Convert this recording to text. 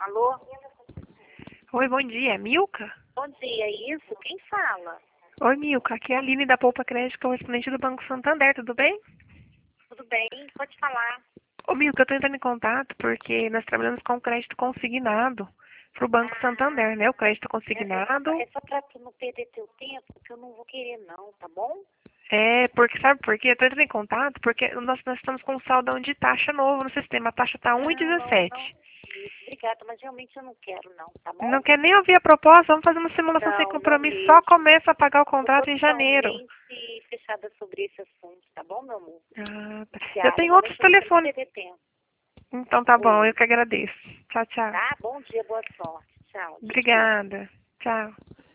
Alô? Oi, bom dia. É Milka? Bom dia, isso? Quem fala? Oi, Milka. Aqui é a Aline da Poupa Crédito, correspondente do Banco Santander, tudo bem? Tudo bem? Pode falar. Ô, Milka, eu tô entrando em contato porque nós trabalhamos com crédito consignado pro Banco Santander, né? O crédito consignado É só pra tu não perder teu tempo, que eu não vou querer não, tá bom? porque, sabe por quê? Eu tô entrando em contato porque nós estamos com um saldão de taxa novo no sistema. A taxa tá Não. 1,17. Isso, obrigada, mas realmente eu não quero não, tá Não bom? quer nem ouvir a proposta? Vamos fazer uma simulação sem Não compromisso. Só mesmo. começa a pagar o Tô contrato em janeiro. totalmente fechada sobre esse assunto, tá bom, meu amor? Ah, tá. Eu Obrigada, tenho outros realmente eu não quero telefones. perder tempo. Então tá bom, eu Oi, que agradeço. Tchau, tchau. tá? Bom dia, boa sorte. Tchau, desculpa. Obrigada. Tchau.